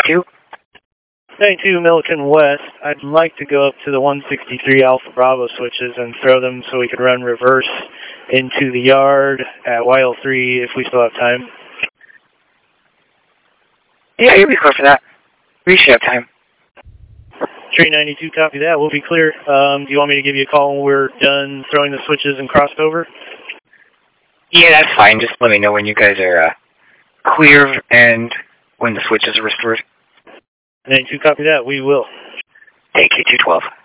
92? 92 Milliken West. I'd like to go up to the 163 Alpha Bravo switches and throw them so we could run reverse into the yard at YL3 if we still have time. Yeah, you'll be clear for that. We should have time. Train 92, copy that. We'll be clear. Do you want me to give you a call when we're done throwing the switches and crossed over? Yeah, that's fine. Just let me know when you guys are clear and when the switches are restored. 92, copy that. We will. Thank you, 212.